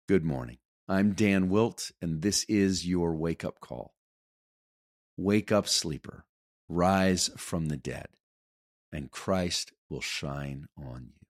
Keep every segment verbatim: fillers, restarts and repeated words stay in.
Good morning. I'm Dan Wilt, and this is your wake-up call. Wake up, sleeper. Rise from the dead, and Christ will shine on you.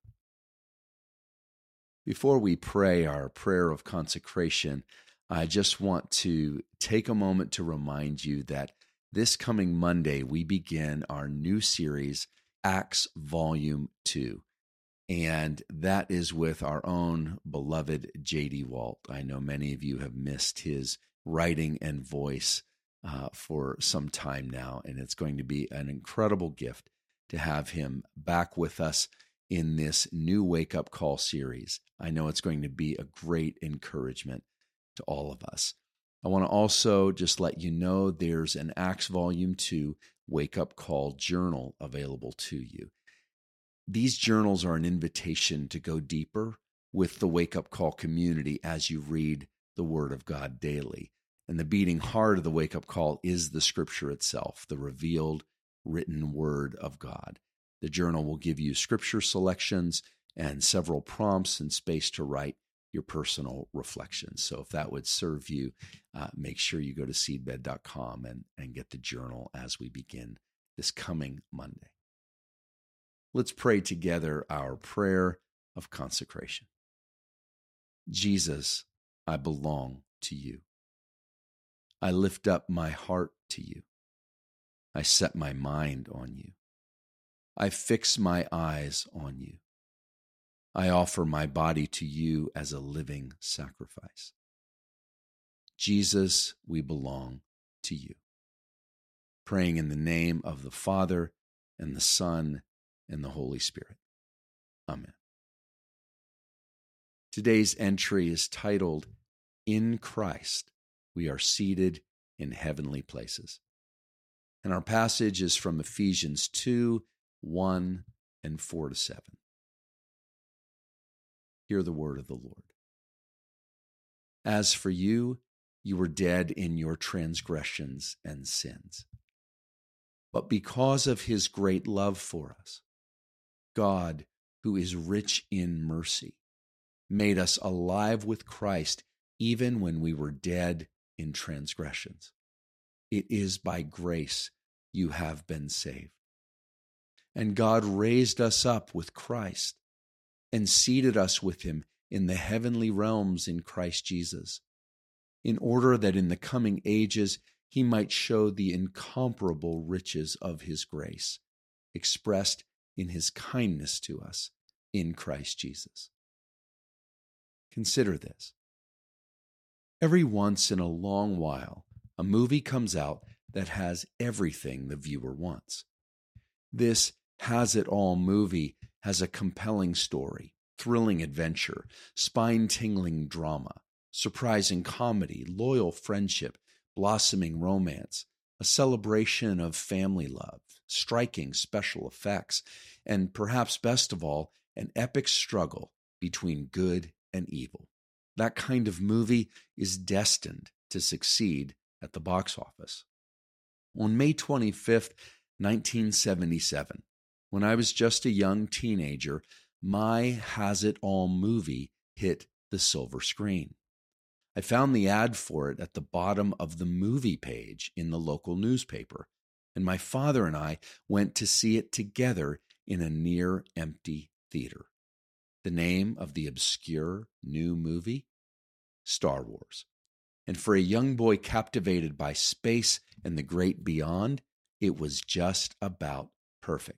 Before we pray our prayer of consecration, I just want to take a moment to remind you that this coming Monday, we begin our new series, Acts Volume two. And that is with our own beloved J D. Walt. I know many of you have missed his writing and voice uh, for some time now, and it's going to be an incredible gift to have him back with us in this new Wake Up Call series. I know it's going to be a great encouragement to all of us. I want to also just let you know there's an Acts Volume two Wake Up Call journal available to you. These journals are an invitation to go deeper with the Wake Up Call community as you read the Word of God daily. And the beating heart of the Wake Up Call is the Scripture itself, the revealed, written Word of God. The journal will give you Scripture selections and several prompts and space to write your personal reflections. So if that would serve you, uh, make sure you go to seedbed dot com and, and get the journal as we begin this coming Monday. Let's pray together our prayer of consecration. Jesus, I belong to you. I lift up my heart to you. I set my mind on you. I fix my eyes on you. I offer my body to you as a living sacrifice. Jesus, we belong to you. Praying in the name of the Father and the Son and the Holy Spirit. Amen. Today's entry is titled, In Christ We Are Seated in Heavenly Places. And our passage is from Ephesians two, one and four to seven. Hear the word of the Lord. As for you, you were dead in your transgressions and sins. But because of his great love for us, God, who is rich in mercy, made us alive with Christ even when we were dead in transgressions. It is by grace you have been saved. And God raised us up with Christ and seated us with him in the heavenly realms in Christ Jesus, in order that in the coming ages he might show the incomparable riches of his grace, expressed in his kindness to us in Christ Jesus. Consider this. Every once in a long while, a movie comes out that has everything the viewer wants. This has-it-all movie has a compelling story, thrilling adventure, spine-tingling drama, surprising comedy, loyal friendship, blossoming romance, a celebration of family love, striking special effects, and perhaps best of all, an epic struggle between good and evil. That kind of movie is destined to succeed at the box office. On May twenty-fifth, nineteen seventy-seven, when I was just a young teenager, my Has-It-All movie hit the silver screen. I found the ad for it at the bottom of the movie page in the local newspaper, and my father and I went to see it together in a near-empty theater. The name of the obscure new movie? Star Wars. And for a young boy captivated by space and the great beyond, it was just about perfect.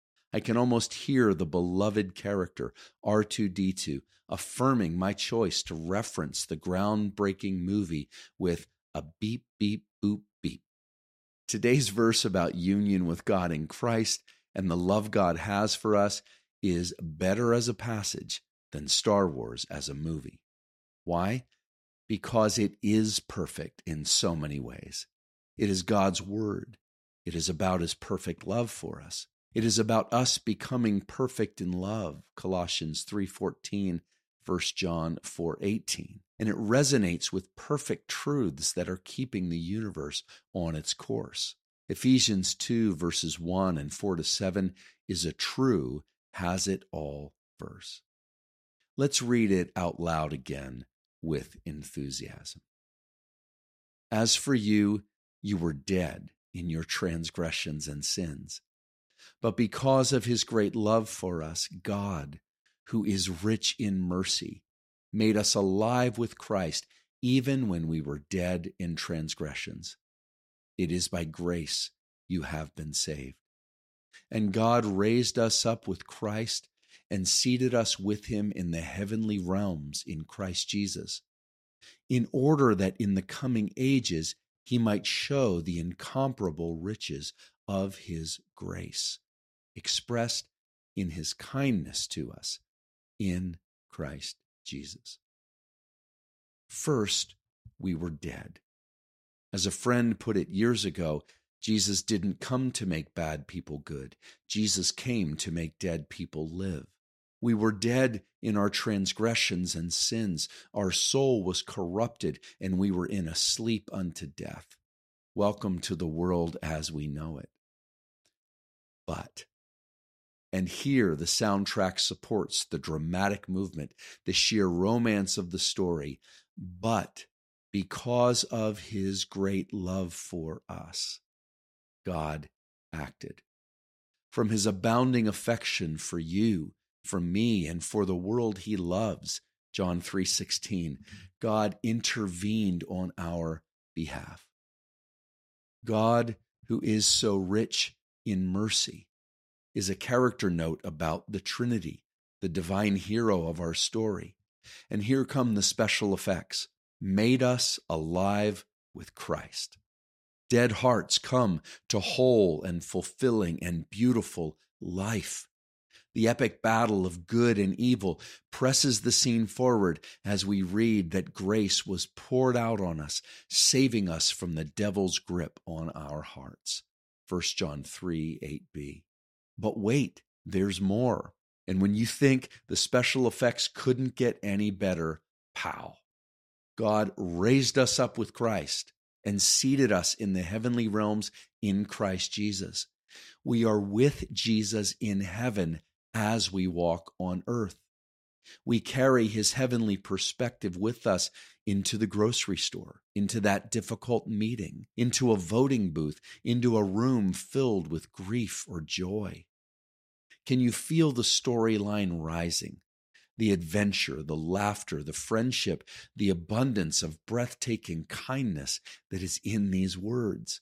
I can almost hear the beloved character, R two D two, affirming my choice to reference the groundbreaking movie with a beep, beep, boop, beep. Today's verse about union with God in Christ and the love God has for us is better as a passage than Star Wars as a movie. Why? Because it is perfect in so many ways. It is God's word. It is about his perfect love for us. It is about us becoming perfect in love, Colossians three fourteen, First John four eighteen. And it resonates with perfect truths that are keeping the universe on its course. Ephesians two, verses one and four to seven is a true has-it-all verse. Let's read it out loud again with enthusiasm. As for you, you were dead in your transgressions and sins. But because of his great love for us, God, who is rich in mercy, made us alive with Christ even when we were dead in transgressions. It is by grace you have been saved. And God raised us up with Christ and seated us with him in the heavenly realms in Christ Jesus, in order that in the coming ages he might show the incomparable riches of his grace, expressed in his kindness to us in Christ Jesus. First, we were dead. As a friend put it years ago, Jesus didn't come to make bad people good. Jesus came to make dead people live. We were dead in our transgressions and sins. Our soul was corrupted, and we were in a sleep unto death. Welcome to the world as we know it. But, and here the soundtrack supports the dramatic movement, the sheer romance of the story, but because of his great love for us, God acted. From his abounding affection for you, for me, and for the world he loves, John three sixteen, God intervened on our behalf. God, who is so rich in mercy, is a character note about the Trinity, the divine hero of our story. And here come the special effects. Made us alive with Christ. Dead hearts come to whole and fulfilling and beautiful life. The epic battle of good and evil presses the scene forward as we read that grace was poured out on us, saving us from the devil's grip on our hearts. First John three eight b. But wait, there's more. And when you think the special effects couldn't get any better, pow. God raised us up with Christ and seated us in the heavenly realms in Christ Jesus. We are with Jesus in heaven as we walk on earth. We carry his heavenly perspective with us into the grocery store, into that difficult meeting, into a voting booth, into a room filled with grief or joy. Can you feel the storyline rising? The adventure, the laughter, the friendship, the abundance of breathtaking kindness that is in these words.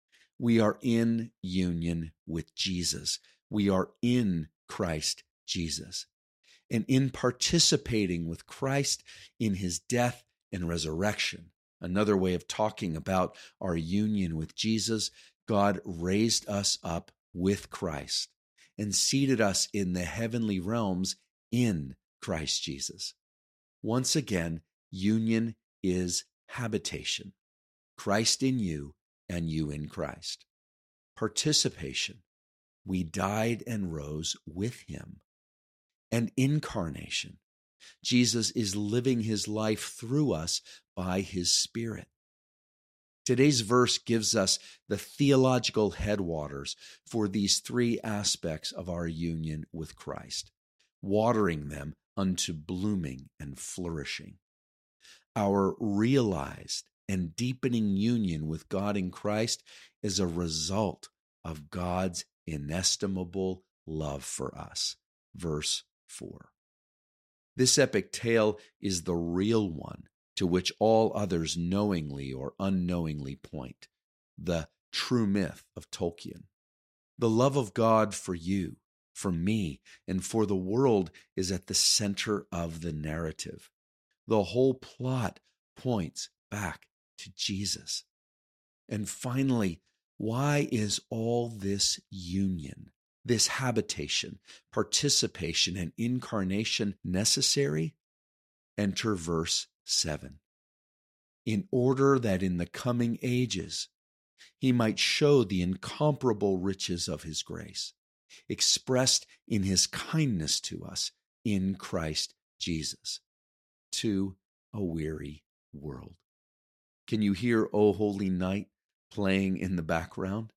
We are in union with Jesus. We are in Christ Jesus. And in participating with Christ in his death and resurrection, another way of talking about our union with Jesus, God raised us up with Christ and seated us in the heavenly realms in Christ Jesus. Once again, union is habitation. Christ in you and you in Christ. Participation. We died and rose with him. And incarnation. Jesus is living his life through us by his Spirit. Today's verse gives us the theological headwaters for these three aspects of our union with Christ, watering them unto blooming and flourishing. Our realized and deepening union with God in Christ is a result of God's inestimable love for us. Verse four. This epic tale is the real one to which all others knowingly or unknowingly point, the true myth of Tolkien. The love of God for you, for me, and for the world is at the center of the narrative. The whole plot points back to Jesus. And finally, why is all this union, this habitation, participation, and incarnation necessary? Enter verse seven. In order that in the coming ages he might show the incomparable riches of his grace, expressed in his kindness to us in Christ Jesus, to a weary world. Can you hear O Holy Night playing in the background?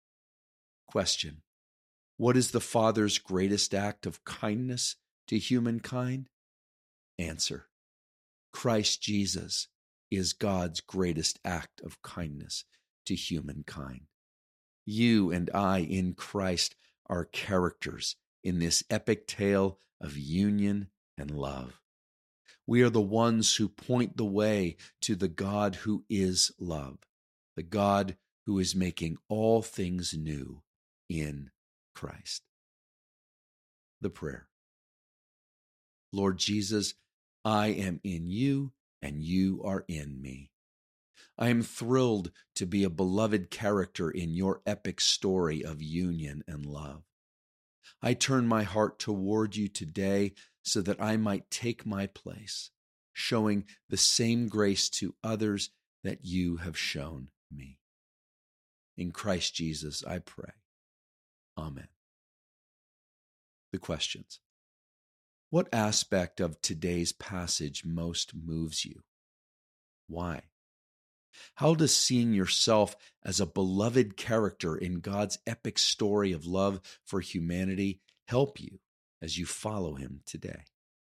Question: what is the Father's greatest act of kindness to humankind? Answer: Christ Jesus is God's greatest act of kindness to humankind. You and I in Christ are characters in this epic tale of union and love. We are the ones who point the way to the God who is love, the God who is making all things new in Christ. The prayer. Lord Jesus, I am in you and you are in me. I am thrilled to be a beloved character in your epic story of union and love. I turn my heart toward you today so that I might take my place, showing the same grace to others that you have shown me. In Christ Jesus, I pray. Amen. The questions. What aspect of today's passage most moves you? Why? How does seeing yourself as a beloved character in God's epic story of love for humanity help you as you follow him today?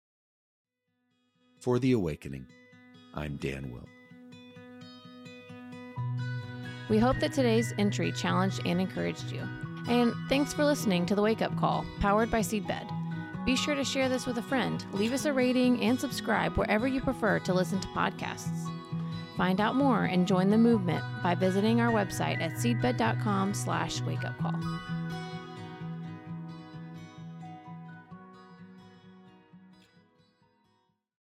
For The Awakening, I'm Dan Wilk. We hope that today's entry challenged and encouraged you. And thanks for listening to The Wake Up Call, powered by Seedbed. Be sure to share this with a friend, leave us a rating, and subscribe wherever you prefer to listen to podcasts. Find out more and join the movement by visiting our website at seedbed.com slash wakeupcall.